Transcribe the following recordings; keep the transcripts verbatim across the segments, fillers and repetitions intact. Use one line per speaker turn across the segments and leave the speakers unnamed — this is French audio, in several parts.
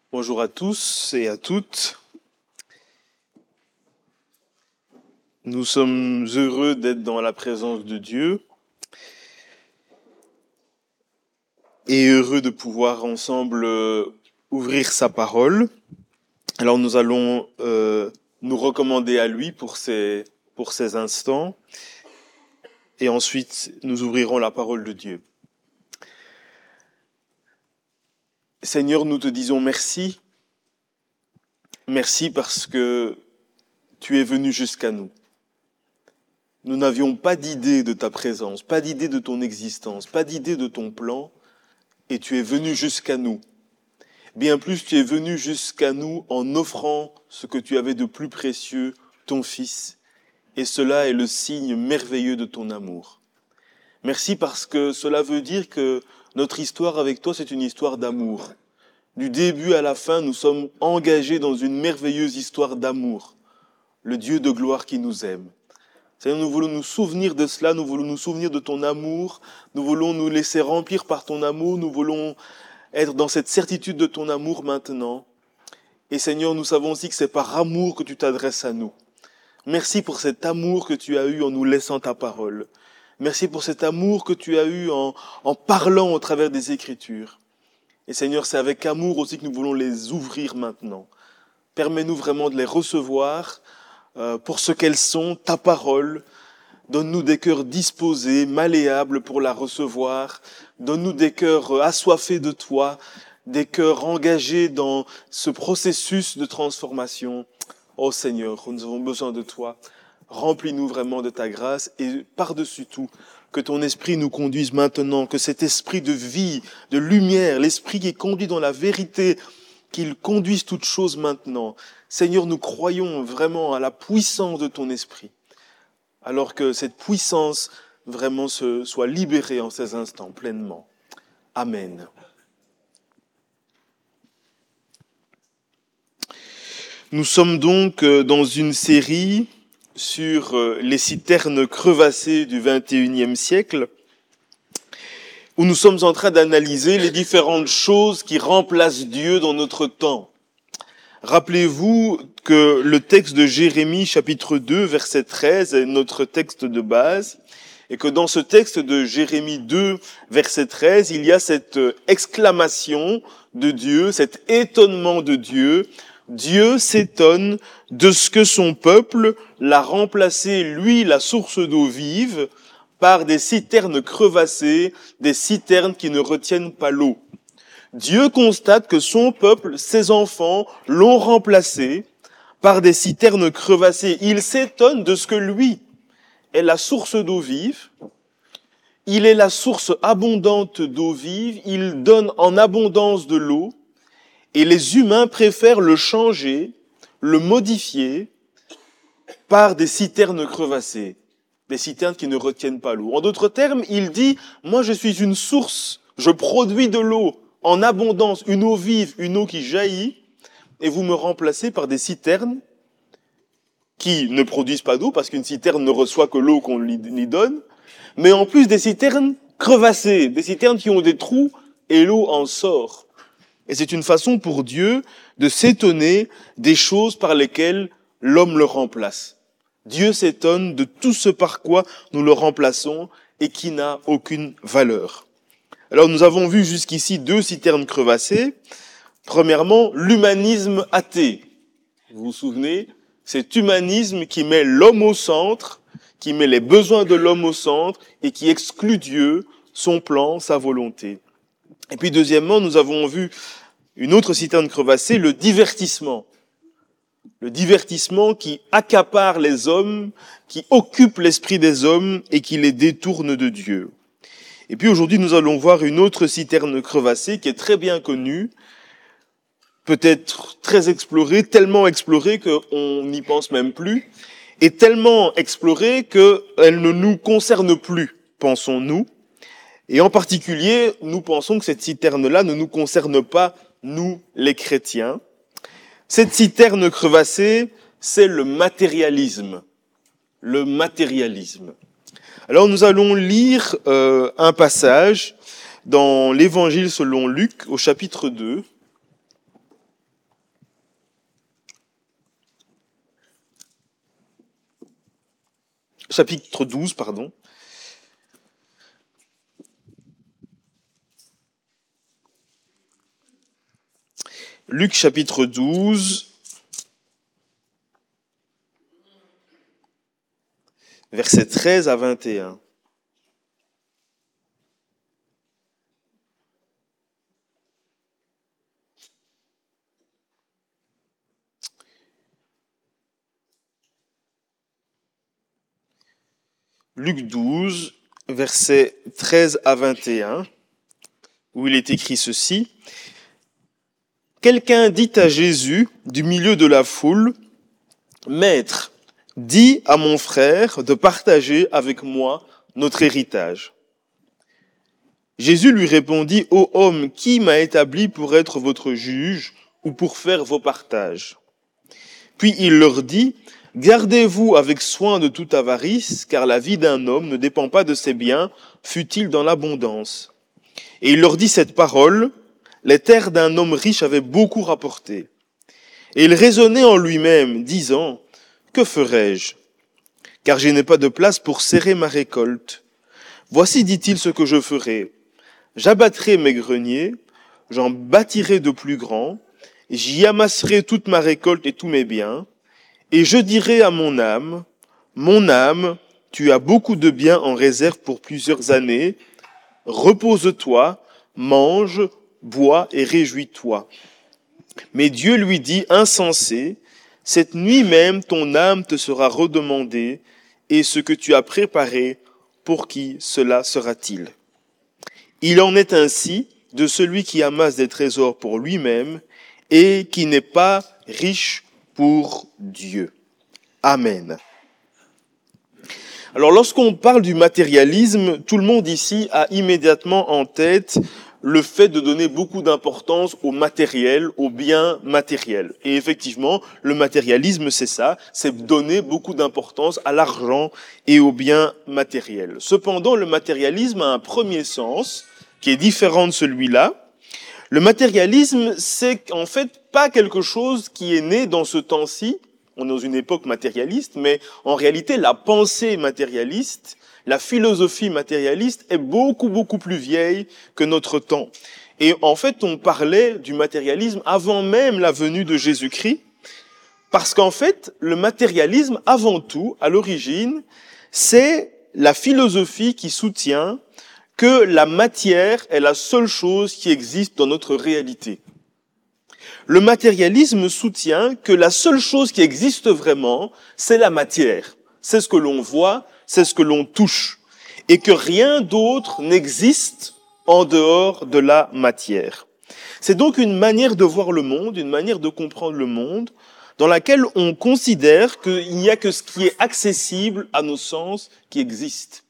Bonjour à tous et à toutes. Nous sommes heureux d'être dans la présence de Dieu et heureux de pouvoir ensemble euh, ouvrir sa parole. Alors nous allons euh, nous recommander à lui pour ces, pour ces instants et ensuite nous ouvrirons la parole de Dieu. Seigneur, nous te disons merci. Merci parce que tu es venu jusqu'à nous. Nous n'avions pas d'idée de ta présence, pas d'idée de ton existence, pas d'idée de ton plan, et tu es venu jusqu'à nous. Bien plus, tu es venu jusqu'à nous en offrant ce que tu avais de plus précieux, ton Fils, et cela est le signe merveilleux de ton amour. Merci parce que cela veut dire que notre histoire avec toi, c'est une histoire d'amour. Du début à la fin, nous sommes engagés dans une merveilleuse histoire d'amour. Le Dieu de gloire qui nous aime. Seigneur, nous voulons nous souvenir de cela, nous voulons nous souvenir de ton amour, nous voulons nous laisser remplir par ton amour, nous voulons être dans cette certitude de ton amour maintenant. Et Seigneur, nous savons aussi que c'est par amour que tu t'adresses à nous. Merci pour cet amour que tu as eu en nous laissant ta parole. Merci pour cet amour que tu as eu en, en parlant au travers des Écritures. Et Seigneur, c'est avec amour aussi que nous voulons les ouvrir maintenant. Permets-nous vraiment de les recevoir euh, pour ce qu'elles sont, ta parole. Donne-nous des cœurs disposés, malléables pour la recevoir. Donne-nous des cœurs assoiffés de toi, des cœurs engagés dans ce processus de transformation. Oh Seigneur, nous avons besoin de toi. Remplis-nous vraiment de ta grâce et par-dessus tout, que ton esprit nous conduise maintenant, que cet esprit de vie, de lumière, l'esprit qui conduit dans la vérité, qu'il conduise toutes choses maintenant. Seigneur, nous croyons vraiment à la puissance de ton esprit, alors que cette puissance vraiment se, soit libérée en ces instants pleinement. Amen. Nous sommes donc dans une série sur les citernes crevassées du vingt et unième siècle, où nous sommes en train d'analyser les différentes choses qui remplacent Dieu dans notre temps. Rappelez-vous que le texte de Jérémie, chapitre deux, verset treize, est notre texte de base, et que dans ce texte de Jérémie deux, verset treize, il y a cette exclamation de Dieu, cet étonnement de Dieu. Dieu s'étonne de ce que son peuple l'a remplacé, lui, la source d'eau vive, par des citernes crevassées, des citernes qui ne retiennent pas l'eau. Dieu constate que son peuple, ses enfants, l'ont remplacé par des citernes crevassées. Il s'étonne de ce que lui est la source d'eau vive. Il est la source abondante d'eau vive. Il donne en abondance de l'eau. Et les humains préfèrent le changer, le modifier par des citernes crevassées, des citernes qui ne retiennent pas l'eau. En d'autres termes, il dit, moi je suis une source, je produis de l'eau en abondance, une eau vive, une eau qui jaillit, et vous me remplacez par des citernes qui ne produisent pas d'eau, parce qu'une citerne ne reçoit que l'eau qu'on lui donne, mais en plus des citernes crevassées, des citernes qui ont des trous et l'eau en sort. Et c'est une façon pour Dieu de s'étonner des choses par lesquelles l'homme le remplace. Dieu s'étonne de tout ce par quoi nous le remplaçons et qui n'a aucune valeur. Alors nous avons vu jusqu'ici deux citernes crevassées. Premièrement, l'humanisme athée. Vous vous souvenez, cet humanisme qui met l'homme au centre, qui met les besoins de l'homme au centre et qui exclut Dieu, son plan, sa volonté. Et puis deuxièmement, nous avons vu une autre citerne crevassée, le divertissement. Le divertissement qui accapare les hommes, qui occupe l'esprit des hommes et qui les détourne de Dieu. Et puis aujourd'hui, nous allons voir une autre citerne crevassée qui est très bien connue, peut-être très explorée, tellement explorée qu'on n'y pense même plus, et tellement explorée qu'elle ne nous concerne plus, pensons-nous. Et en particulier, nous pensons que cette citerne-là ne nous concerne pas, nous, les chrétiens. Cette citerne crevassée, c'est le matérialisme. Le matérialisme. Alors nous allons lire euh, un passage dans l'Évangile selon Luc, au chapitre deux. chapitre douze, pardon. Luc chapitre douze, versets treize à vingt et un. Luc douze, versets treize à vingt et un, où il est écrit ceci. Quelqu'un dit à Jésus, du milieu de la foule, « Maître, dis à mon frère de partager avec moi notre héritage. » Jésus lui répondit, « Ô homme, qui m'a établi pour être votre juge ou pour faire vos partages ?» Puis il leur dit, « Gardez-vous avec soin de toute avarice, car la vie d'un homme ne dépend pas de ses biens, fût-il dans l'abondance. » Et il leur dit cette parole, les terres d'un homme riche avaient beaucoup rapporté. Et il raisonnait en lui-même, disant, « Que ferai-je ? Car je n'ai pas de place pour serrer ma récolte. Voici, dit-il, ce que je ferai. J'abattrai mes greniers, j'en bâtirai de plus grands, j'y amasserai toute ma récolte et tous mes biens, et je dirai à mon âme, « Mon âme, tu as beaucoup de biens en réserve pour plusieurs années, repose-toi, mange, bois et réjouis-toi. » Mais Dieu lui dit, insensé, cette nuit même ton âme te sera redemandée, et ce que tu as préparé, pour qui cela sera-t-il? Il en est ainsi de celui qui amasse des trésors pour lui-même et qui n'est pas riche pour Dieu. Amen. Alors lorsqu'on parle du matérialisme, tout le monde ici a immédiatement en tête le fait de donner beaucoup d'importance au matériel, aux biens matériels. Et effectivement, le matérialisme, c'est ça, c'est donner beaucoup d'importance à l'argent et aux biens matériels. Cependant, le matérialisme a un premier sens qui est différent de celui-là. Le matérialisme, c'est en fait pas quelque chose qui est né dans ce temps-ci. On est dans une époque matérialiste, mais en réalité, la pensée matérialiste, la philosophie matérialiste est beaucoup, beaucoup plus vieille que notre temps. Et en fait, on parlait du matérialisme avant même la venue de Jésus-Christ, parce qu'en fait, le matérialisme, avant tout, à l'origine, c'est la philosophie qui soutient que la matière est la seule chose qui existe dans notre réalité. Le matérialisme soutient que la seule chose qui existe vraiment, c'est la matière. C'est ce que l'on voit, c'est ce que l'on touche. Et que rien d'autre n'existe en dehors de la matière. C'est donc une manière de voir le monde, une manière de comprendre le monde, dans laquelle on considère qu'il n'y a que ce qui est accessible à nos sens qui existe.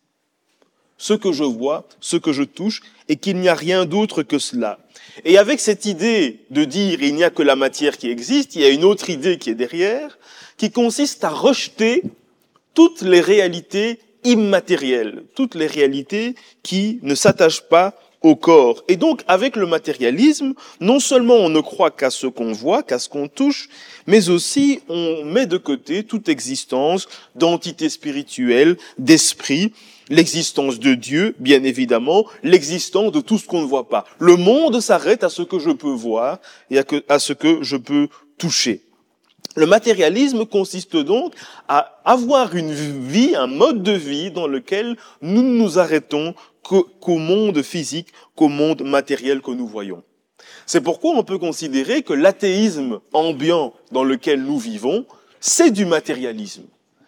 Ce que je vois, ce que je touche, et qu'il n'y a rien d'autre que cela. Et avec cette idée de dire il n'y a que la matière qui existe, il y a une autre idée qui est derrière, qui consiste à rejeter toutes les réalités immatérielles, toutes les réalités qui ne s'attachent pas au corps. Et donc, avec le matérialisme, non seulement on ne croit qu'à ce qu'on voit, qu'à ce qu'on touche, mais aussi on met de côté toute existence d'entité spirituelle, d'esprit, l'existence de Dieu, bien évidemment, l'existence de tout ce qu'on ne voit pas. Le monde s'arrête à ce que je peux voir et à, que, à ce que je peux toucher. Le matérialisme consiste donc à avoir une vie, un mode de vie dans lequel nous ne nous arrêtons qu'au monde physique, qu'au monde matériel que nous voyons. C'est pourquoi on peut considérer que l'athéisme ambiant dans lequel nous vivons, c'est du matérialisme.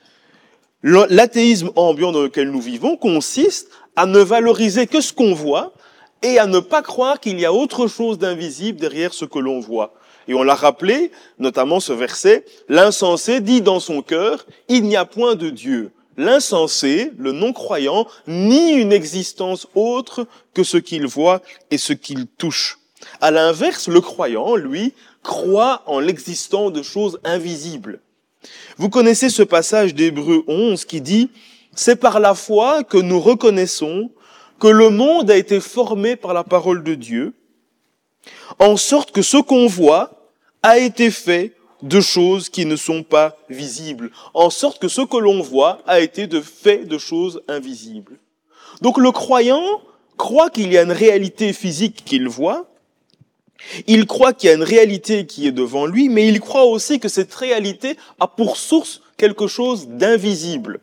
L'athéisme ambiant dans lequel nous vivons consiste à ne valoriser que ce qu'on voit et à ne pas croire qu'il y a autre chose d'invisible derrière ce que l'on voit. Et on l'a rappelé, notamment ce verset, l'insensé dit dans son cœur, il n'y a point de Dieu. L'insensé, le non-croyant, nie une existence autre que ce qu'il voit et ce qu'il touche. À l'inverse, le croyant, lui, croit en l'existence de choses invisibles. Vous connaissez ce passage d'Hébreux onze qui dit « C'est par la foi que nous reconnaissons que le monde a été formé par la parole de Dieu, en sorte que ce qu'on voit a été fait de choses qui ne sont pas visibles, en sorte que ce que l'on voit a été de fait de choses invisibles. Donc le croyant croit qu'il y a une réalité physique qu'il voit, il croit qu'il y a une réalité qui est devant lui, mais il croit aussi que cette réalité a pour source quelque chose d'invisible.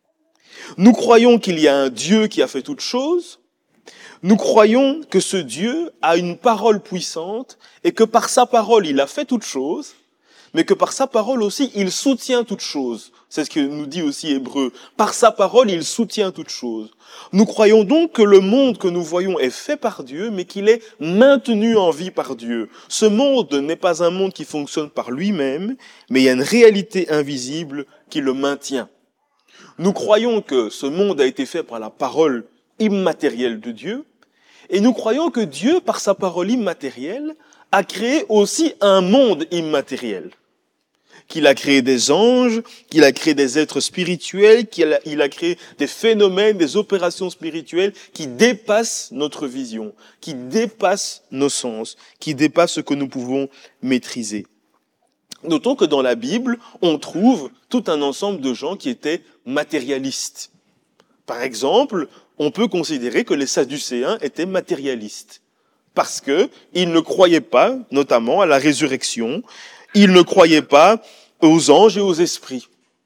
Nous croyons qu'il y a un Dieu qui a fait toutes choses, nous croyons que ce Dieu a une parole puissante et que par sa parole il a fait toutes choses, mais que par sa parole aussi il soutient toutes choses. C'est ce que nous dit aussi Hébreu. Par sa parole il soutient toutes choses. Nous croyons donc que le monde que nous voyons est fait par Dieu, mais qu'il est maintenu en vie par Dieu. Ce monde n'est pas un monde qui fonctionne par lui-même, mais il y a une réalité invisible qui le maintient. Nous croyons que ce monde a été fait par la parole immatérielle de Dieu, et nous croyons que Dieu, par sa parole immatérielle, a créé aussi un monde immatériel. Qu'il a créé des anges, qu'il a créé des êtres spirituels, qu'il a, il a créé des phénomènes, des opérations spirituelles qui dépassent notre vision, qui dépassent nos sens, qui dépassent ce que nous pouvons maîtriser. Notons que dans la Bible, on trouve tout un ensemble de gens qui étaient matérialistes. Par exemple, on peut considérer que les Sadducéens étaient matérialistes, parce qu'ils ne croyaient pas, notamment, à la résurrection, ils ne croyaient pas aux anges et aux esprits.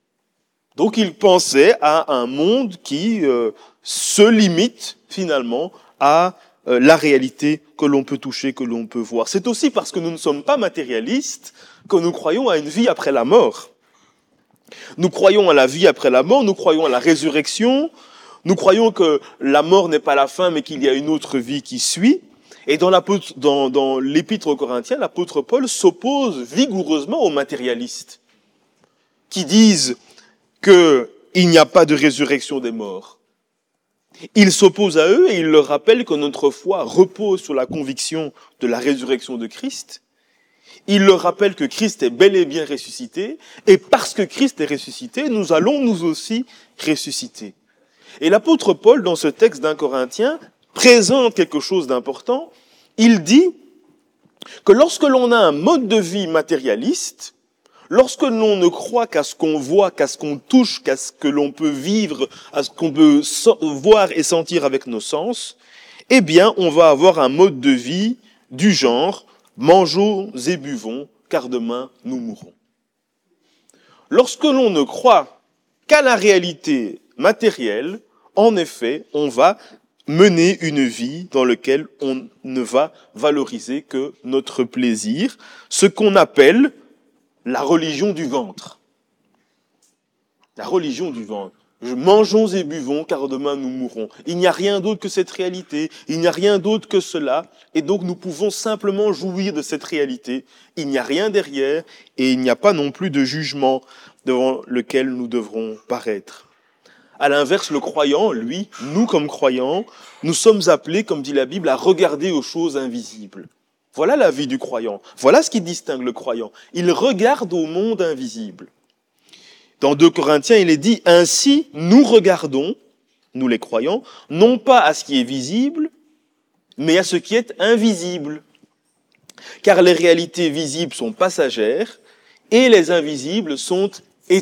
Donc ils pensaient à un monde qui euh, se limite finalement à euh, la réalité que l'on peut toucher, que l'on peut voir. C'est aussi parce que nous ne sommes pas matérialistes que nous croyons à une vie après la mort. Nous croyons à la vie après la mort, nous croyons à la résurrection, nous croyons que la mort n'est pas la fin mais qu'il y a une autre vie qui suit. Et dans, dans, dans l'épître aux Corinthiens, l'apôtre Paul s'oppose vigoureusement aux matérialistes qui disent qu'il n'y a pas de résurrection des morts. Il s'oppose à eux et il leur rappelle que notre foi repose sur la conviction de la résurrection de Christ. Il leur rappelle que Christ est bel et bien ressuscité, et parce que Christ est ressuscité, nous allons nous aussi ressusciter. Et l'apôtre Paul, dans ce texte d'un Corinthien, présente quelque chose d'important. Il dit que lorsque l'on a un mode de vie matérialiste, lorsque l'on ne croit qu'à ce qu'on voit, qu'à ce qu'on touche, qu'à ce que l'on peut vivre, à ce qu'on peut so- voir et sentir avec nos sens, eh bien, on va avoir un mode de vie du genre « mangeons et buvons, car demain nous mourrons ». Lorsque l'on ne croit qu'à la réalité matérielle, en effet, on va mener une vie dans laquelle on ne va valoriser que notre plaisir, ce qu'on appelle la religion du ventre. La religion du ventre. Mangeons et buvons, car demain nous mourrons. Il n'y a rien d'autre que cette réalité, il n'y a rien d'autre que cela, et donc nous pouvons simplement jouir de cette réalité. Il n'y a rien derrière, et il n'y a pas non plus de jugement devant lequel nous devrons paraître. À l'inverse, le croyant, lui, nous comme croyants, nous sommes appelés, comme dit la Bible, à regarder aux choses invisibles. Voilà la vie du croyant. Voilà ce qui distingue le croyant. Il regarde au monde invisible. Dans deux Corinthiens, il est dit, « Ainsi, nous regardons, nous les croyants, non pas à ce qui est visible, mais à ce qui est invisible. Car les réalités visibles sont passagères et les invisibles sont éternelles. »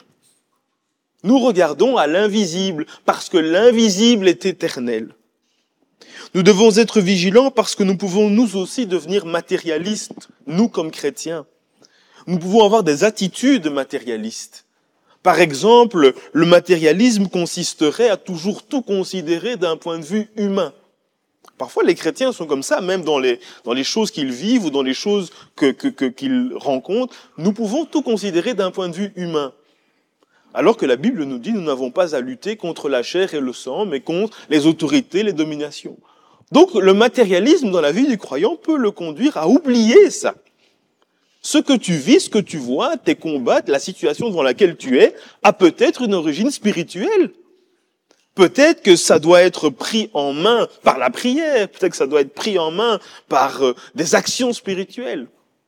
Nous regardons à l'invisible, parce que l'invisible est éternel. Nous devons être vigilants parce que nous pouvons nous aussi devenir matérialistes, nous comme chrétiens. Nous pouvons avoir des attitudes matérialistes. Par exemple, le matérialisme consisterait à toujours tout considérer d'un point de vue humain. Parfois, les chrétiens sont comme ça, même dans les, dans les choses qu'ils vivent ou dans les choses que, que, que, qu'ils rencontrent. Nous pouvons tout considérer d'un point de vue humain. Alors que la Bible nous dit, nous n'avons pas à lutter contre la chair et le sang, mais contre les autorités, les dominations. Donc, le matérialisme dans la vie du croyant peut le conduire à oublier ça. Ce que tu vis, ce que tu vois, tes combats, la situation dans laquelle tu es, a peut-être une origine spirituelle. Peut-être que ça doit être pris en main par la prière, peut-être que ça doit être pris en main par euh, des actions spirituelles.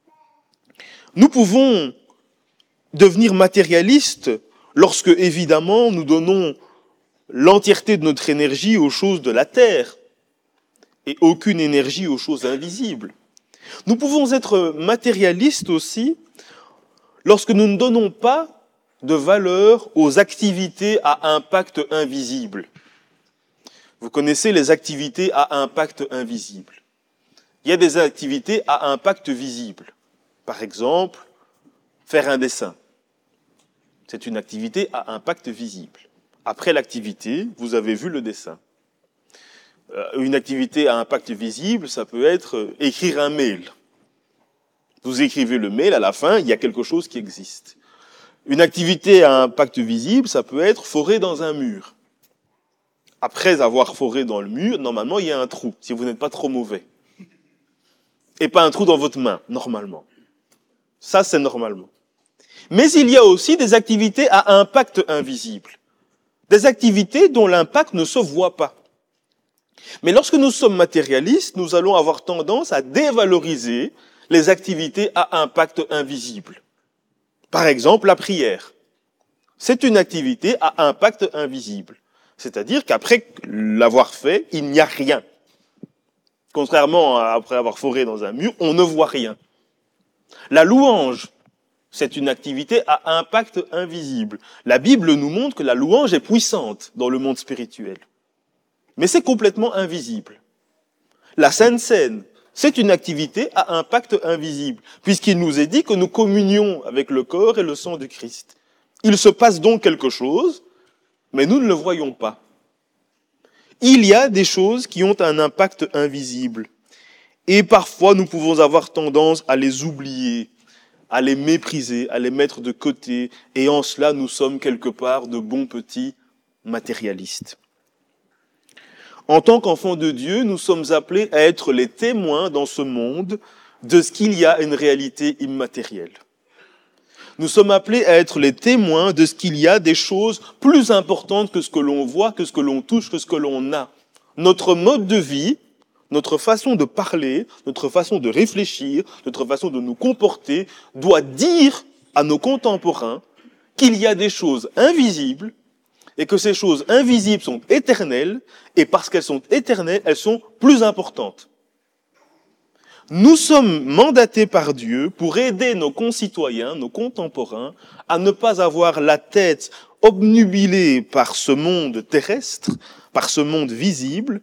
Nous pouvons devenir matérialistes lorsque, évidemment, nous donnons l'entièreté de notre énergie aux choses de la terre et aucune énergie aux choses invisibles. Nous pouvons être matérialistes aussi lorsque nous ne donnons pas de valeur aux activités à impact invisible. Vous connaissez les activités à impact invisible. Il y a des activités à impact visible. Par exemple, faire un dessin. C'est une activité à impact visible. Après l'activité, vous avez vu le dessin. Une activité à impact visible, ça peut être écrire un mail. Vous écrivez le mail, à la fin, il y a quelque chose qui existe. Une activité à impact visible, ça peut être forer dans un mur. Après avoir foré dans le mur, normalement, il y a un trou, si vous n'êtes pas trop mauvais. Et pas un trou dans votre main, normalement. Ça, c'est normalement. Mais il y a aussi des activités à impact invisible. Des activités dont l'impact ne se voit pas. Mais lorsque nous sommes matérialistes, nous allons avoir tendance à dévaloriser les activités à impact invisible. Par exemple, la prière. C'est une activité à impact invisible. C'est-à-dire qu'après l'avoir fait, il n'y a rien. Contrairement à après avoir foré dans un mur, on ne voit rien. La louange, c'est une activité à impact invisible. La Bible nous montre que la louange est puissante dans le monde spirituel. Mais c'est complètement invisible. La Sainte Seine, c'est une activité à impact invisible, puisqu'il nous est dit que nous communions avec le corps et le sang du Christ. Il se passe donc quelque chose, mais nous ne le voyons pas. Il y a des choses qui ont un impact invisible. Et parfois, nous pouvons avoir tendance à les oublier, à les mépriser, à les mettre de côté. Et en cela, nous sommes quelque part de bons petits matérialistes. En tant qu'enfants de Dieu, nous sommes appelés à être les témoins dans ce monde de ce qu'il y a une réalité immatérielle. Nous sommes appelés à être les témoins de ce qu'il y a des choses plus importantes que ce que l'on voit, que ce que l'on touche, que ce que l'on a. Notre mode de vie, notre façon de parler, notre façon de réfléchir, notre façon de nous comporter doit dire à nos contemporains qu'il y a des choses invisibles et que ces choses invisibles sont éternelles et parce qu'elles sont éternelles, elles sont plus importantes. Nous sommes mandatés par Dieu pour aider nos concitoyens, nos contemporains, à ne pas avoir la tête obnubilée par ce monde terrestre, par ce monde visible,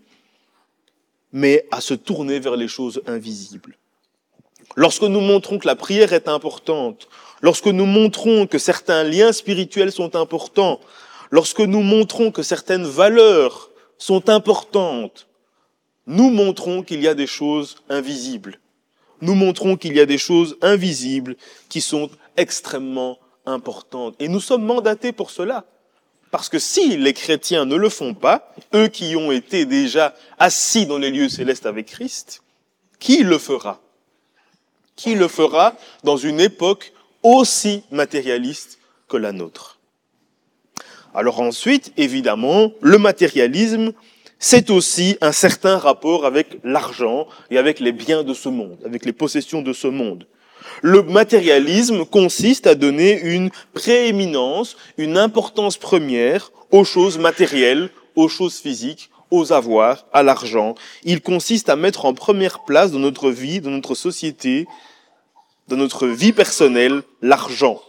mais à se tourner vers les choses invisibles. Lorsque nous montrons que la prière est importante, lorsque nous montrons que certains liens spirituels sont importants, lorsque nous montrons que certaines valeurs sont importantes, nous montrons qu'il y a des choses invisibles. Nous montrons qu'il y a des choses invisibles qui sont extrêmement importantes. Et nous sommes mandatés pour cela. Parce que si les chrétiens ne le font pas, eux qui ont été déjà assis dans les lieux célestes avec Christ, qui le fera? Qui le fera dans une époque aussi matérialiste que la nôtre? Alors ensuite, évidemment, le matérialisme, c'est aussi un certain rapport avec l'argent et avec les biens de ce monde, avec les possessions de ce monde. Le matérialisme consiste à donner une prééminence, une importance première aux choses matérielles, aux choses physiques, aux avoirs, à l'argent. Il consiste à mettre en première place dans notre vie, dans notre société, dans notre vie personnelle, l'argent.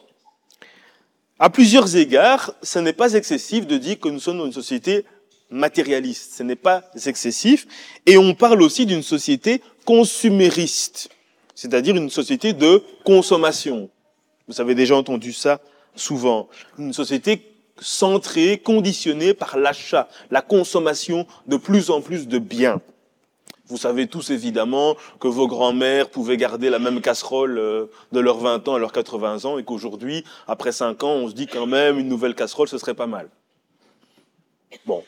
À plusieurs égards, ce n'est pas excessif de dire que nous sommes dans une société matérialiste. Ce n'est pas excessif. Et on parle aussi d'une société consumériste, c'est-à-dire une société de consommation. Vous avez déjà entendu ça souvent. Une société centrée, conditionnée par l'achat, la consommation de plus en plus de biens. Vous savez tous évidemment que vos grands-mères pouvaient garder la même casserole de leurs vingt ans à leurs quatre-vingts ans et qu'aujourd'hui, après cinq ans, on se dit quand même une nouvelle casserole, ce serait pas mal. Bon.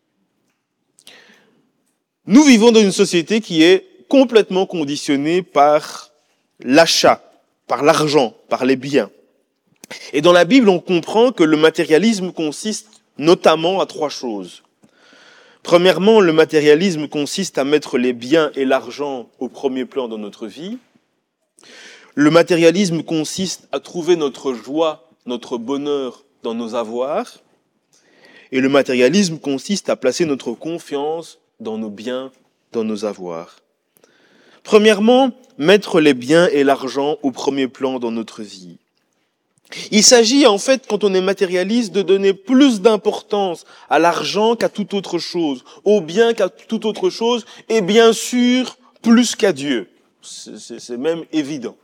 Nous vivons dans une société qui est complètement conditionnée par l'achat, par l'argent, par les biens. Et dans la Bible, on comprend que le matérialisme consiste notamment à trois choses. Premièrement, le matérialisme consiste à mettre les biens et l'argent au premier plan dans notre vie. Le matérialisme consiste à trouver notre joie, notre bonheur dans nos avoirs. Et le matérialisme consiste à placer notre confiance dans nos biens, dans nos avoirs. Premièrement, mettre les biens et l'argent au premier plan dans notre vie. Il s'agit en fait, quand on est matérialiste, de donner plus d'importance à l'argent qu'à toute autre chose, au bien qu'à toute autre chose, et bien sûr, plus qu'à Dieu. C'est, c'est, c'est même évident.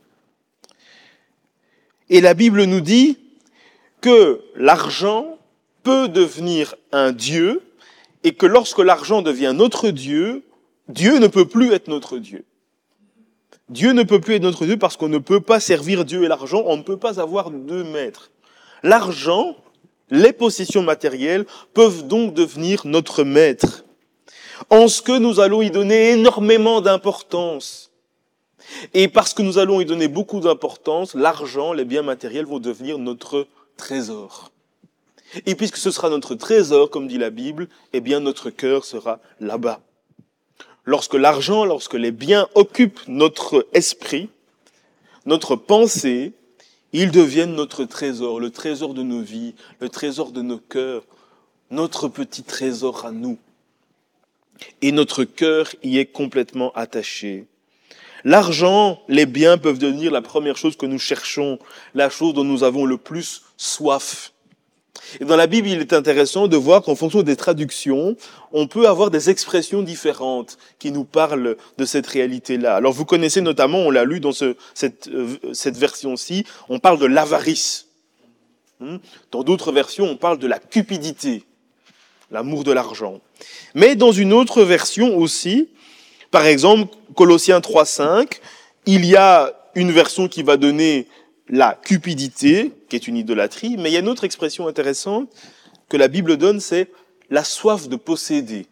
Et la Bible nous dit que l'argent peut devenir un Dieu, et que lorsque l'argent devient notre Dieu, Dieu ne peut plus être notre Dieu. Dieu ne peut plus être notre Dieu parce qu'on ne peut pas servir Dieu et l'argent, on ne peut pas avoir deux maîtres. L'argent, les possessions matérielles peuvent donc devenir notre maître. En ce que nous allons y donner énormément d'importance. Et parce que nous allons y donner beaucoup d'importance, l'argent, les biens matériels vont devenir notre trésor. Et puisque ce sera notre trésor, comme dit la Bible, eh bien notre cœur sera là-bas. Lorsque l'argent, lorsque les biens occupent notre esprit, notre pensée, ils deviennent notre trésor, le trésor de nos vies, le trésor de nos cœurs, notre petit trésor à nous. Et notre cœur y est complètement attaché. L'argent, les biens peuvent devenir la première chose que nous cherchons, la chose dont nous avons le plus soif. Et dans la Bible, il est intéressant de voir qu'en fonction des traductions, on peut avoir des expressions différentes qui nous parlent de cette réalité-là. Alors vous connaissez notamment, on l'a lu dans ce, cette, euh, cette version-ci, on parle de l'avarice. Dans d'autres versions, on parle de la cupidité, l'amour de l'argent. Mais dans une autre version aussi, par exemple, Colossiens trois cinq, il y a une version qui va donner la cupidité, qui est une idolâtrie, mais il y a une autre expression intéressante que la Bible donne, c'est la soif de posséder.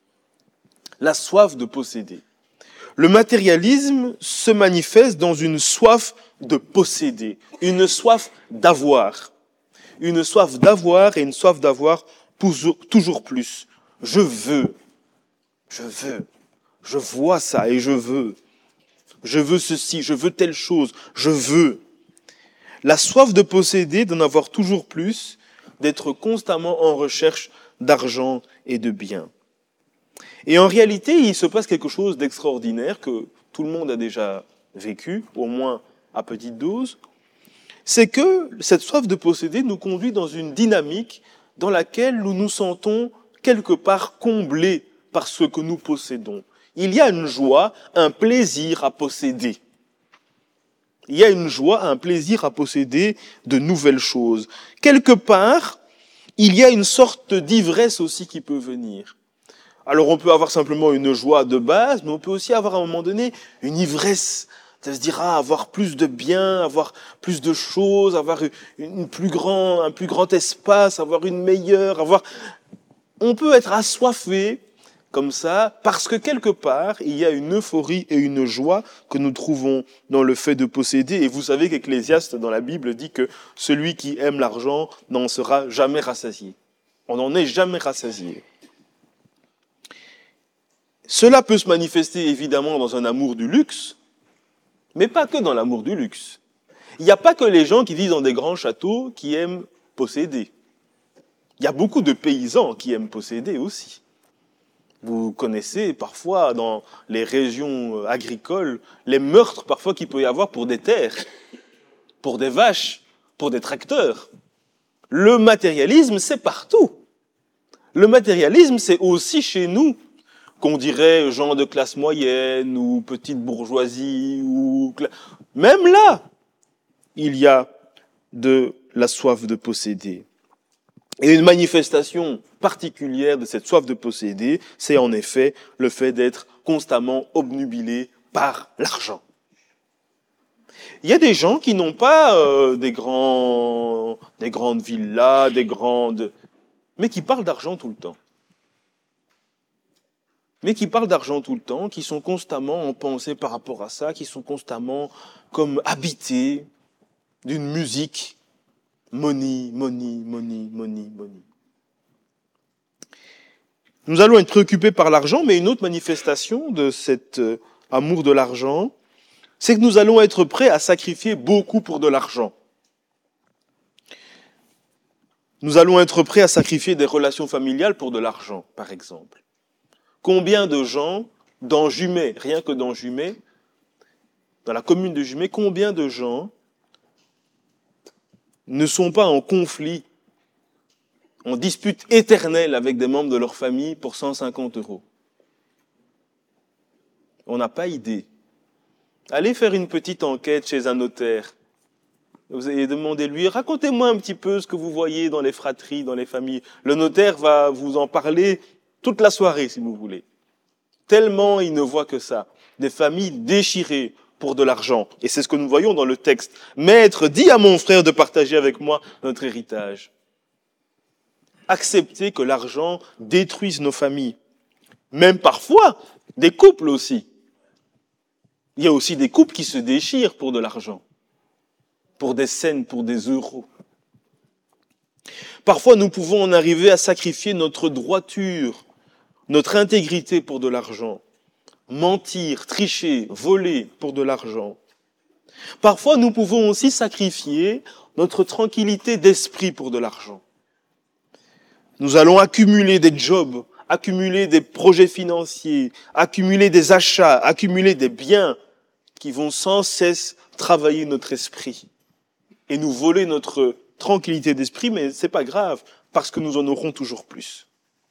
La soif de posséder. Le matérialisme se manifeste dans une soif de posséder, une soif d'avoir. Une soif d'avoir et une soif d'avoir toujours plus. Je veux, je veux, je vois ça et je veux. Je veux ceci, je veux telle chose, je veux. La soif de posséder, d'en avoir toujours plus, d'être constamment en recherche d'argent et de biens. Et en réalité, il se passe quelque chose d'extraordinaire que tout le monde a déjà vécu, au moins à petite dose. C'est que cette soif de posséder nous conduit dans une dynamique dans laquelle nous nous sentons quelque part comblés par ce que nous possédons. Il y a une joie, un plaisir à posséder. Il y a une joie, un plaisir à posséder de nouvelles choses. Quelque part, il y a une sorte d'ivresse aussi qui peut venir. Alors on peut avoir simplement une joie de base, mais on peut aussi avoir à un moment donné une ivresse. Ça se dira avoir plus de biens, avoir plus de choses, avoir une plus grand, un plus grand espace, avoir une meilleure, avoir... On peut être assoiffé comme ça, parce que quelque part, il y a une euphorie et une joie que nous trouvons dans le fait de posséder. Et vous savez qu'Ecclésiaste, dans la Bible, dit que celui qui aime l'argent n'en sera jamais rassasié. On n'en est jamais rassasié. Cela peut se manifester évidemment dans un amour du luxe, mais pas que dans l'amour du luxe. Il n'y a pas que les gens qui vivent dans des grands châteaux qui aiment posséder. Il y a beaucoup de paysans qui aiment posséder aussi. Vous connaissez parfois dans les régions agricoles les meurtres parfois qu'il peut y avoir pour des terres, pour des vaches, pour des tracteurs. Le matérialisme, c'est partout. Le matérialisme, c'est aussi chez nous, qu'on dirait gens de classe moyenne ou petite bourgeoisie, ou même là, il y a de la soif de posséder. Et une manifestation particulière de cette soif de posséder, c'est en effet le fait d'être constamment obnubilé par l'argent. Il y a des gens qui n'ont pas euh, des, grands, des grandes villas, des grandes... mais qui parlent d'argent tout le temps. Mais qui parlent d'argent tout le temps, qui sont constamment en pensée par rapport à ça, qui sont constamment comme habités d'une musique. Money, money, money, money, money. Nous allons être préoccupés par l'argent, mais une autre manifestation de cet euh, amour de l'argent, c'est que nous allons être prêts à sacrifier beaucoup pour de l'argent. Nous allons être prêts à sacrifier des relations familiales pour de l'argent, par exemple. Combien de gens, dans Jumet, rien que dans Jumet, dans la commune de Jumet, combien de gens ne sont pas en conflit, en dispute éternelle avec des membres de leur famille pour cent cinquante euros. On n'a pas idée. Allez faire une petite enquête chez un notaire. Vous allez demander lui, racontez-moi un petit peu ce que vous voyez dans les fratries, dans les familles. Le notaire va vous en parler toute la soirée, si vous voulez. Tellement il ne voit que ça. Des familles déchirées pour de l'argent. Et c'est ce que nous voyons dans le texte. Maître, dis à mon frère de partager avec moi notre héritage. Accepter que l'argent détruise nos familles. Même parfois, des couples aussi. Il y a aussi des couples qui se déchirent pour de l'argent. Pour des cents, pour des euros. Parfois, nous pouvons en arriver à sacrifier notre droiture, notre intégrité pour de l'argent. Mentir, tricher, voler pour de l'argent. Parfois, nous pouvons aussi sacrifier notre tranquillité d'esprit pour de l'argent. Nous allons accumuler des jobs, accumuler des projets financiers, accumuler des achats, accumuler des biens qui vont sans cesse travailler notre esprit et nous voler notre tranquillité d'esprit, mais c'est pas grave, parce que nous en aurons toujours plus.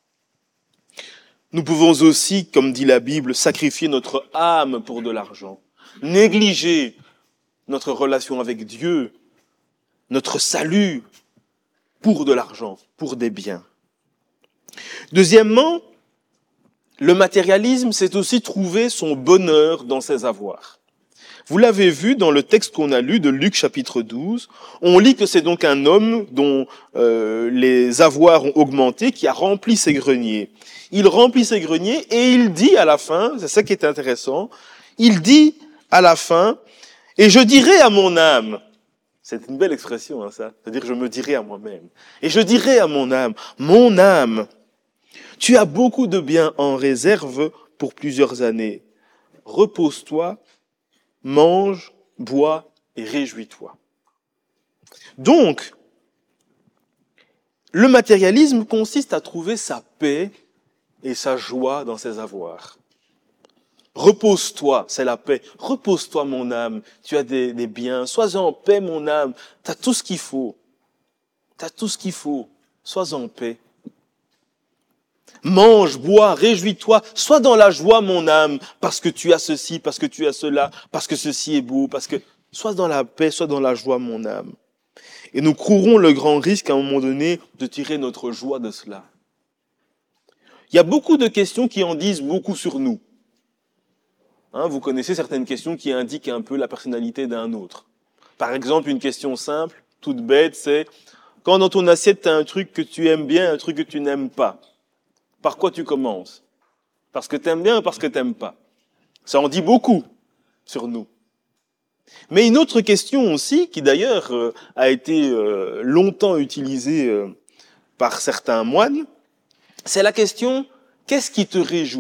Nous pouvons aussi, comme dit la Bible, sacrifier notre âme pour de l'argent, négliger notre relation avec Dieu, notre salut pour de l'argent, pour des biens. Deuxièmement, le matérialisme, c'est aussi trouver son bonheur dans ses avoirs. Vous l'avez vu dans le texte qu'on a lu de Luc chapitre douze, on lit que c'est donc un homme dont euh, les avoirs ont augmenté, qui a rempli ses greniers. Il remplit ses greniers et il dit à la fin, c'est ça qui est intéressant, il dit à la fin, et je dirai à mon âme, c'est une belle expression hein, ça, c'est-à-dire je me dirai à moi-même, et je dirai à mon âme, mon âme, tu as beaucoup de biens en réserve pour plusieurs années, repose-toi, mange, bois et réjouis-toi. Donc, le matérialisme consiste à trouver sa paix et sa joie dans ses avoirs. Repose-toi, c'est la paix. Repose-toi, mon âme. Tu as des, des biens. Sois en paix, mon âme. Tu as tout ce qu'il faut. Tu as tout ce qu'il faut. Sois en paix. Mange, bois, réjouis-toi, sois dans la joie, mon âme, parce que tu as ceci, parce que tu as cela, parce que ceci est beau, parce que... Sois dans la paix, sois dans la joie, mon âme. Et nous courons le grand risque, à un moment donné, de tirer notre joie de cela. Il y a beaucoup de questions qui en disent beaucoup sur nous. Hein, vous connaissez certaines questions qui indiquent un peu la personnalité d'un autre. Par exemple, une question simple, toute bête, c'est quand dans ton assiette, tu as un truc que tu aimes bien, un truc que tu n'aimes pas. Par quoi tu commences? Parce que tu aimes bien ou parce que tu n'aimes pas? Ça en dit beaucoup sur nous. Mais une autre question aussi, qui d'ailleurs euh, a été euh, longtemps utilisée euh, par certains moines, c'est la question « qu'est-ce qui te réjouit ?»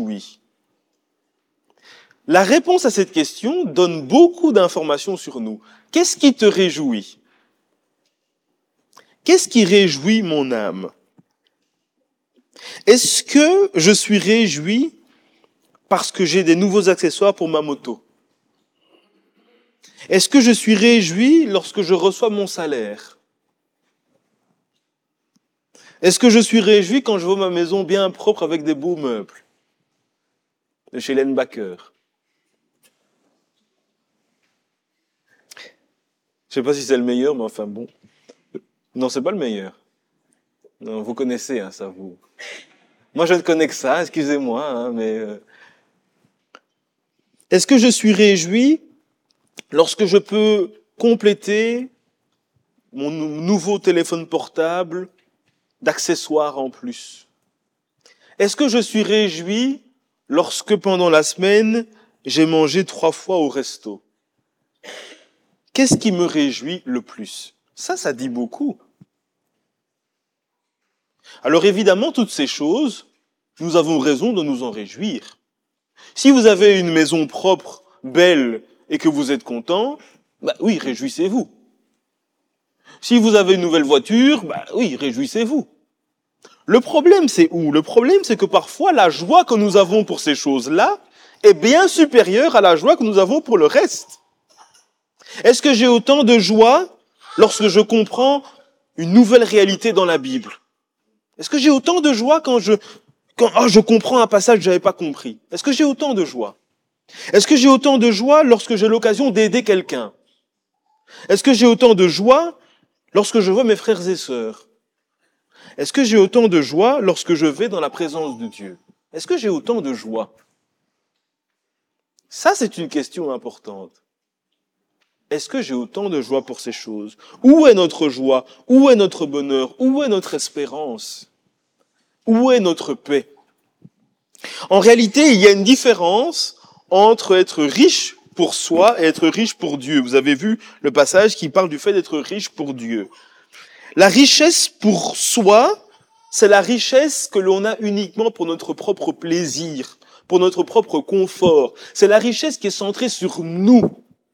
La réponse à cette question donne beaucoup d'informations sur nous. Qu'est-ce qui te réjouit? Qu'est-ce qui réjouit mon âme? Est-ce que je suis réjoui parce que j'ai des nouveaux accessoires pour ma moto? Est-ce que je suis réjoui lorsque je reçois mon salaire? Est-ce que je suis réjoui quand je vois ma maison bien propre avec des beaux meubles de chez Lenbacher? Je sais pas si c'est le meilleur, mais enfin bon. Non, c'est pas le meilleur. Non, vous connaissez, hein, ça vous. Moi, je ne connais que ça, excusez-moi, hein, mais. Euh... Est-ce que je suis réjoui lorsque je peux compléter mon nouveau téléphone portable d'accessoires en plus? Est-ce que je suis réjoui lorsque pendant la semaine, j'ai mangé trois fois au resto? Qu'est-ce qui me réjouit le plus? Ça, ça dit beaucoup. Alors évidemment, toutes ces choses, nous avons raison de nous en réjouir. Si vous avez une maison propre, belle, et que vous êtes content, bah oui, réjouissez-vous. Si vous avez une nouvelle voiture, bah oui, réjouissez-vous. Le problème, c'est où? Le problème, c'est que parfois, la joie que nous avons pour ces choses-là est bien supérieure à la joie que nous avons pour le reste. Est-ce que j'ai autant de joie lorsque je comprends une nouvelle réalité dans la Bible? Est-ce que j'ai autant de joie quand je, quand oh, je comprends un passage que je n'avais pas compris? Est-ce que j'ai autant de joie? Est-ce que j'ai autant de joie lorsque j'ai l'occasion d'aider quelqu'un? Est-ce que j'ai autant de joie lorsque je vois mes frères et sœurs? Est-ce que j'ai autant de joie lorsque je vais dans la présence de Dieu? Est-ce que j'ai autant de joie? Ça, c'est une question importante. Est-ce que j'ai autant de joie pour ces choses? Où est notre joie? Où est notre bonheur? Où est notre espérance? Où est notre paix? En réalité, il y a une différence entre être riche pour soi et être riche pour Dieu. Vous avez vu le passage qui parle du fait d'être riche pour Dieu. La richesse pour soi, c'est la richesse que l'on a uniquement pour notre propre plaisir, pour notre propre confort. C'est la richesse qui est centrée sur nous.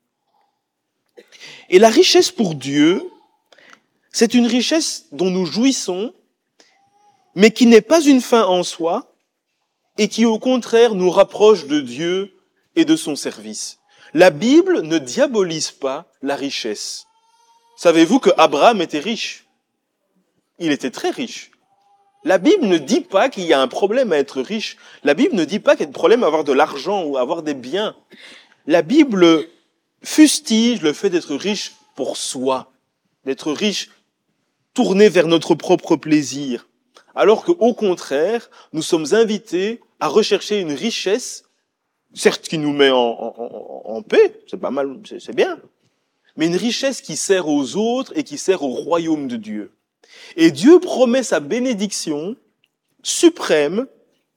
Et la richesse pour Dieu, c'est une richesse dont nous jouissons, mais qui n'est pas une fin en soi, et qui au contraire nous rapproche de Dieu et de son service. La Bible ne diabolise pas la richesse. Savez-vous que Abraham était riche? Il était très riche. La Bible ne dit pas qu'il y a un problème à être riche. La Bible ne dit pas qu'il y a un problème à avoir de l'argent ou à avoir des biens. La Bible fustige le fait d'être riche pour soi, d'être riche tourné vers notre propre plaisir. Alors qu'au contraire, nous sommes invités à rechercher une richesse, certes qui nous met en, en, en, en paix, c'est pas mal, c'est, c'est bien, mais une richesse qui sert aux autres et qui sert au royaume de Dieu. Et Dieu promet sa bénédiction suprême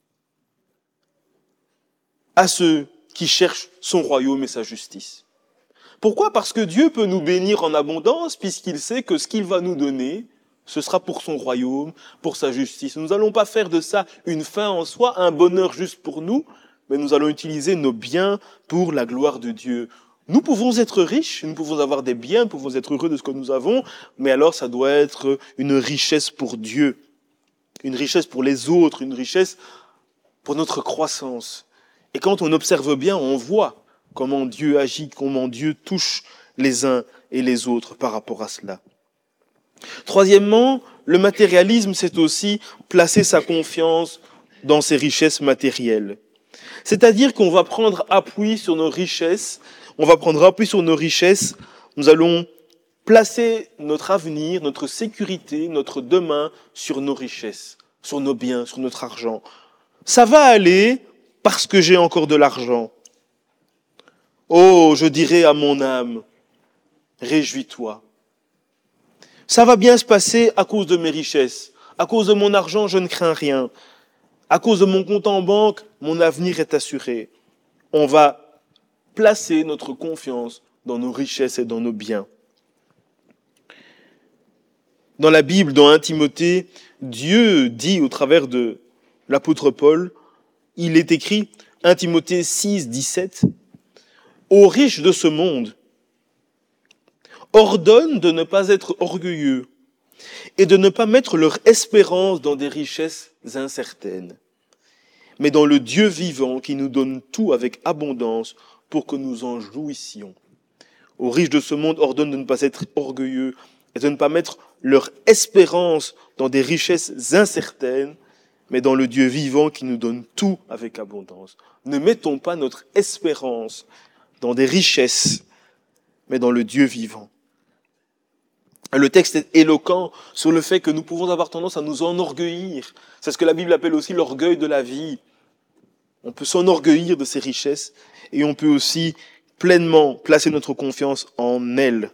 à ceux qui cherchent son royaume et sa justice. Pourquoi? Parce que Dieu peut nous bénir en abondance, puisqu'il sait que ce qu'il va nous donner, ce sera pour son royaume, pour sa justice. Nous n'allons pas faire de ça une fin en soi, un bonheur juste pour nous, mais nous allons utiliser nos biens pour la gloire de Dieu. Nous pouvons être riches, nous pouvons avoir des biens, nous pouvons être heureux de ce que nous avons, mais alors ça doit être une richesse pour Dieu, une richesse pour les autres, une richesse pour notre croissance. Et quand on observe bien, on voit comment Dieu agit, comment Dieu touche les uns et les autres par rapport à cela. Troisièmement, le matérialisme, c'est aussi placer sa confiance dans ses richesses matérielles. C'est-à-dire qu'on va prendre appui sur nos richesses, on va prendre appui sur nos richesses, nous allons placer notre avenir, notre sécurité, notre demain sur nos richesses, sur nos biens, sur notre argent. Ça va aller parce que j'ai encore de l'argent. Oh, je dirais à mon âme, réjouis-toi. Ça va bien se passer à cause de mes richesses. À cause de mon argent, je ne crains rien. À cause de mon compte en banque, mon avenir est assuré. On va placer notre confiance dans nos richesses et dans nos biens. Dans la Bible, dans un Timothée, Dieu dit au travers de l'apôtre Paul, il est écrit, un Timothée six, dix-sept, « Aux riches de ce monde, ordonne de ne pas être orgueilleux et de ne pas mettre leur espérance dans des richesses incertaines, mais dans le Dieu vivant qui nous donne tout avec abondance pour que nous en jouissions. Aux riches de ce monde, ordonne de ne pas être orgueilleux et de ne pas mettre leur espérance dans des richesses incertaines, mais dans le Dieu vivant qui nous donne tout avec abondance. » Ne mettons pas notre espérance dans des richesses, mais dans le Dieu vivant. Le texte est éloquent sur le fait que nous pouvons avoir tendance à nous enorgueillir. C'est ce que la Bible appelle aussi l'orgueil de la vie. On peut s'enorgueillir de ces richesses et on peut aussi pleinement placer notre confiance en elles.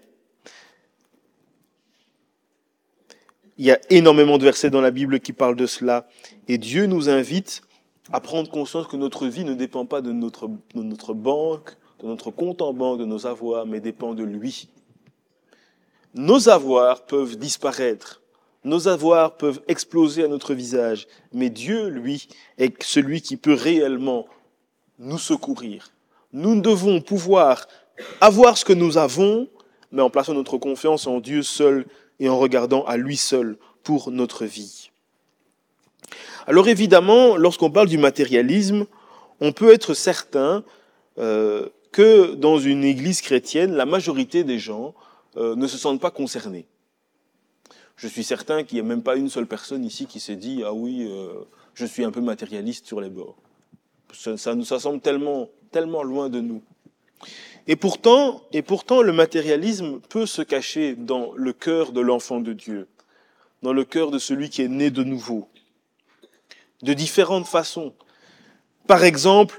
Il y a énormément de versets dans la Bible qui parlent de cela. Et Dieu nous invite à prendre conscience que notre vie ne dépend pas de notre, de notre banque, de notre compte en banque, de nos avoirs, mais dépend de lui. Nos avoirs peuvent disparaître, nos avoirs peuvent exploser à notre visage, mais Dieu, lui, est celui qui peut réellement nous secourir. Nous devons pouvoir avoir ce que nous avons, mais en plaçant notre confiance en Dieu seul et en regardant à lui seul pour notre vie. Alors évidemment, lorsqu'on parle du matérialisme, on peut être certain euh, que dans une église chrétienne, la majorité des gens euh, ne se sentent pas concernés. Je suis certain qu'il n'y a même pas une seule personne ici qui s'est dit « Ah oui, euh, je suis un peu matérialiste sur les bords ». Ça, ça, ça semble tellement, tellement loin de nous. Et pourtant, et pourtant, le matérialisme peut se cacher dans le cœur de l'enfant de Dieu, dans le cœur de celui qui est né de nouveau, de différentes façons. Par exemple,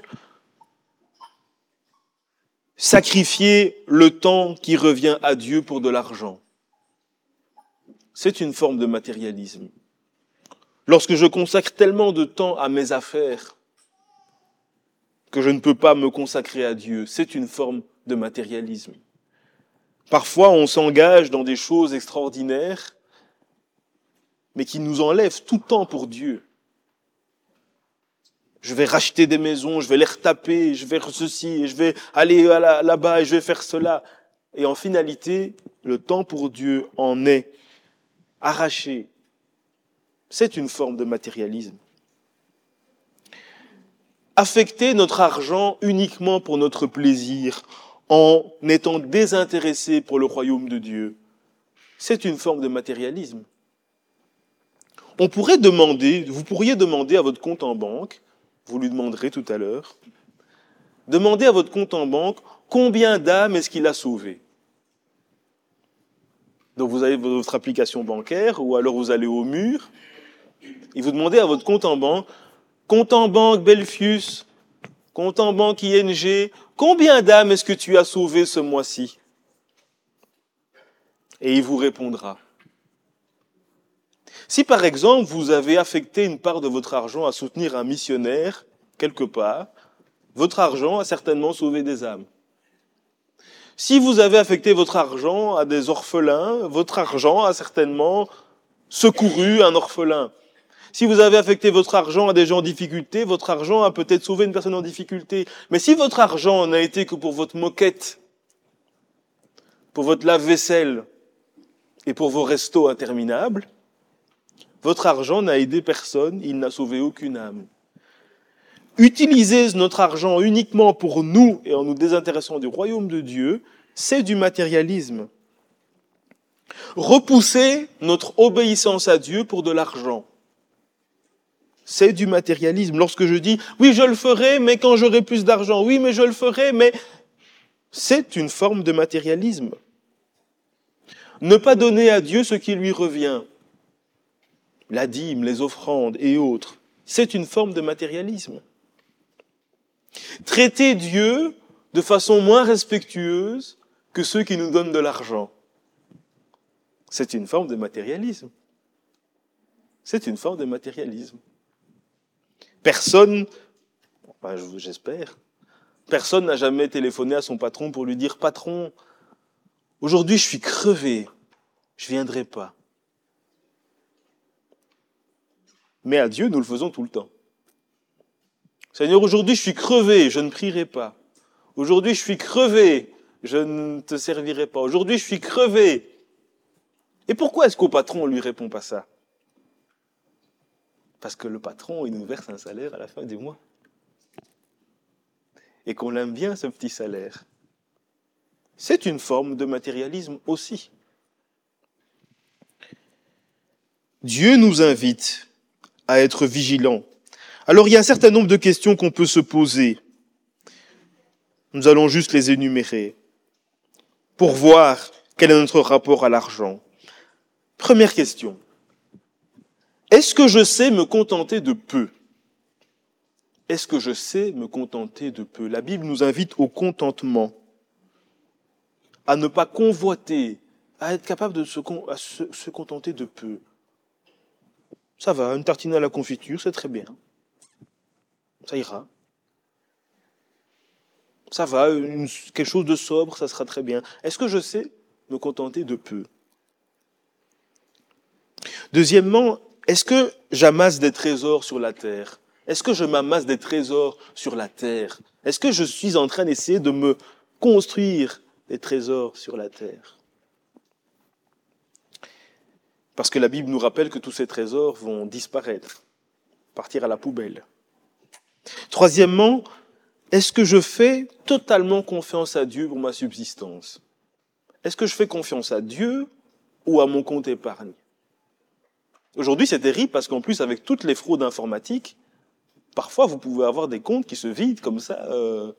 sacrifier le temps qui revient à Dieu pour de l'argent. C'est une forme de matérialisme. Lorsque je consacre tellement de temps à mes affaires que je ne peux pas me consacrer à Dieu, c'est une forme de matérialisme. Parfois, on s'engage dans des choses extraordinaires, mais qui nous enlèvent tout temps pour Dieu. Je vais racheter des maisons, je vais les retaper, je vais faire ceci, je vais aller là-bas et je vais faire cela. Et en finalité, le temps pour Dieu en est arraché. C'est une forme de matérialisme. Affecter notre argent uniquement pour notre plaisir, en étant désintéressé pour le royaume de Dieu, c'est une forme de matérialisme. On pourrait demander, vous pourriez demander à votre compte en banque, vous lui demanderez tout à l'heure, demandez à votre compte en banque combien d'âmes est-ce qu'il a sauvé. Donc vous avez votre application bancaire, ou alors vous allez au mur, et vous demandez à votre compte en banque, compte en banque Belfius, compte en banque I N G, combien d'âmes est-ce que tu as sauvé ce mois-ci? Et il vous répondra. Si par exemple vous avez affecté une part de votre argent à soutenir un missionnaire quelque part, votre argent a certainement sauvé des âmes. Si vous avez affecté votre argent à des orphelins, votre argent a certainement secouru un orphelin. Si vous avez affecté votre argent à des gens en difficulté, votre argent a peut-être sauvé une personne en difficulté. Mais si votre argent n'a été que pour votre moquette, pour votre lave-vaisselle et pour vos restos interminables, votre argent n'a aidé personne, il n'a sauvé aucune âme. Utiliser notre argent uniquement pour nous et en nous désintéressant du royaume de Dieu, c'est du matérialisme. Repousser notre obéissance à Dieu pour de l'argent, c'est du matérialisme. Lorsque je dis « oui, je le ferai, mais quand j'aurai plus d'argent, oui, mais je le ferai, mais… » c'est une forme de matérialisme. Ne pas donner à Dieu ce qui lui revient, la dîme, les offrandes et autres, c'est une forme de matérialisme. Traiter Dieu de façon moins respectueuse que ceux qui nous donnent de l'argent, c'est une forme de matérialisme. C'est une forme de matérialisme. Personne, enfin, j'espère, personne n'a jamais téléphoné à son patron pour lui dire « Patron, aujourd'hui je suis crevé, je ne viendrai pas. » Mais à Dieu, nous le faisons tout le temps. Seigneur, aujourd'hui je suis crevé, je ne prierai pas. Aujourd'hui je suis crevé, je ne te servirai pas. Aujourd'hui je suis crevé. Et pourquoi est-ce qu'au patron on ne lui répond pas ça? Parce que le patron, il nous verse un salaire à la fin du mois. Et qu'on l'aime bien, ce petit salaire. C'est une forme de matérialisme aussi. Dieu nous invite à être vigilants. Alors, il y a un certain nombre de questions qu'on peut se poser. Nous allons juste les énumérer pour voir quel est notre rapport à l'argent. Première question. Est-ce que je sais me contenter de peu? Est-ce que je sais me contenter de peu? La Bible nous invite au contentement, à ne pas convoiter, à être capable de se, à se, se contenter de peu. Ça va, une tartine à la confiture, c'est très bien. Ça ira. Ça va, une, quelque chose de sobre, ça sera très bien. Est-ce que je sais me contenter de peu? Deuxièmement, est-ce que j'amasse des trésors sur la terre? Est-ce que je m'amasse des trésors sur la terre? Est-ce que je suis en train d'essayer de me construire des trésors sur la terre? Parce que la Bible nous rappelle que tous ces trésors vont disparaître, partir à la poubelle. Troisièmement, est-ce que je fais totalement confiance à Dieu pour ma subsistance? Est-ce que je fais confiance à Dieu ou à mon compte épargne? Aujourd'hui, c'est terrible parce qu'en plus, avec toutes les fraudes informatiques, parfois, vous pouvez avoir des comptes qui se vident comme ça. Euh...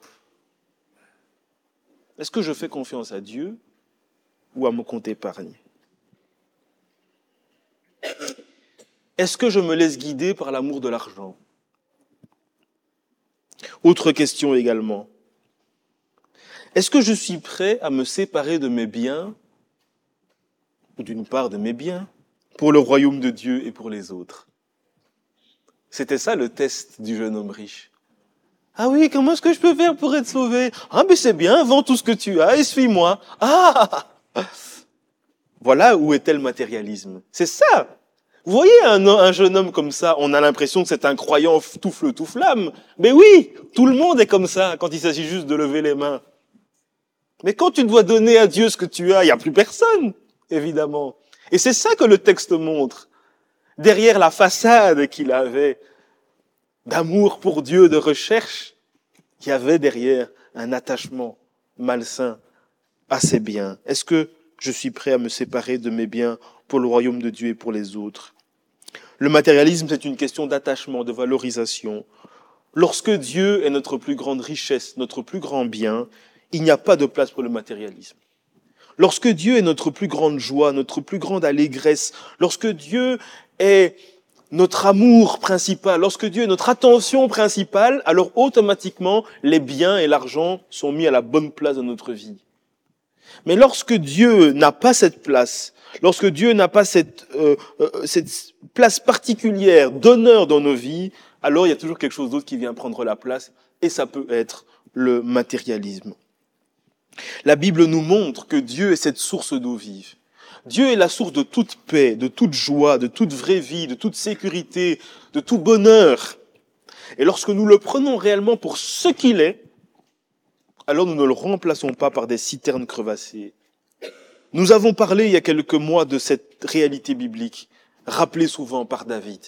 Est-ce que je fais confiance à Dieu ou à mon compte épargne? Est-ce que je me laisse guider par l'amour de l'argent? Autre question également. Est-ce que je suis prêt à me séparer de mes biens, ou d'une part de mes biens, pour le royaume de Dieu et pour les autres? C'était ça le test du jeune homme riche. Ah oui, comment est-ce que je peux faire pour être sauvé? Ah mais c'est bien, vends tout ce que tu as et suis-moi. Ah! Voilà où était le matérialisme. C'est ça. Vous voyez un, un jeune homme comme ça, on a l'impression que c'est un croyant tout feu, tout flamme. Mais oui, tout le monde est comme ça quand il s'agit juste de lever les mains. Mais quand tu dois donner à Dieu ce que tu as, il n'y a plus personne, évidemment. Et c'est ça que le texte montre. Derrière la façade qu'il avait d'amour pour Dieu, de recherche, il y avait derrière un attachement malsain à ses biens. Est-ce que je suis prêt à me séparer de mes biens pour le royaume de Dieu et pour les autres? Le matérialisme, c'est une question d'attachement, de valorisation. Lorsque Dieu est notre plus grande richesse, notre plus grand bien, il n'y a pas de place pour le matérialisme. Lorsque Dieu est notre plus grande joie, notre plus grande allégresse, lorsque Dieu est notre amour principal, lorsque Dieu est notre attention principale, alors automatiquement, les biens et l'argent sont mis à la bonne place dans notre vie. Mais lorsque Dieu n'a pas cette place, lorsque Dieu n'a pas cette, euh, euh, cette place particulière d'honneur dans nos vies, alors il y a toujours quelque chose d'autre qui vient prendre la place, et ça peut être le matérialisme. La Bible nous montre que Dieu est cette source d'eau vive. Dieu est la source de toute paix, de toute joie, de toute vraie vie, de toute sécurité, de tout bonheur. Et lorsque nous le prenons réellement pour ce qu'il est, alors nous ne le remplaçons pas par des citernes crevassées. Nous avons parlé il y a quelques mois de cette réalité biblique, rappelée souvent par David.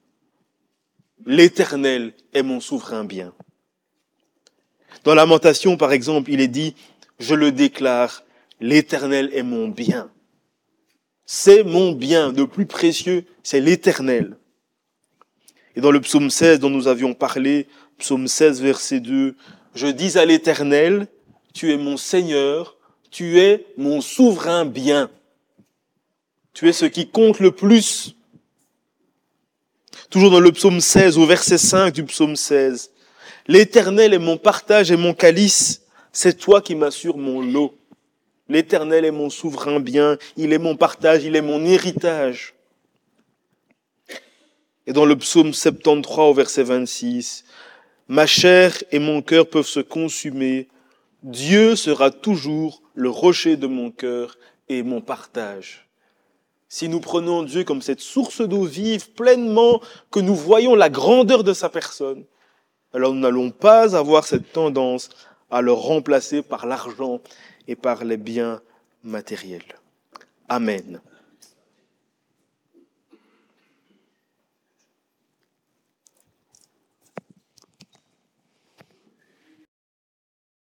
L'Éternel est mon souverain bien. Dans Lamentation, par exemple, il est dit « Je le déclare, l'Éternel est mon bien. » C'est mon bien, le plus précieux, c'est l'Éternel. Et dans le psaume seize dont nous avions parlé, psaume seize, verset deux, « Je dis à l'Éternel, tu es mon Seigneur, tu es mon souverain bien. » Tu es ce qui compte le plus. Toujours dans le psaume seize, au verset cinq du psaume seize, « L'Éternel est mon partage et mon calice, c'est toi qui m'assures mon lot. L'Éternel est mon souverain bien, il est mon partage, il est mon héritage. » Et dans le psaume soixante-treize au verset vingt-six, « Ma chair et mon cœur peuvent se consumer, Dieu sera toujours le rocher de mon cœur et mon partage. » Si nous prenons Dieu comme cette source d'eau vive pleinement, que nous voyons la grandeur de sa personne, alors nous n'allons pas avoir cette tendance à le remplacer par l'argent et par les biens matériels. Amen.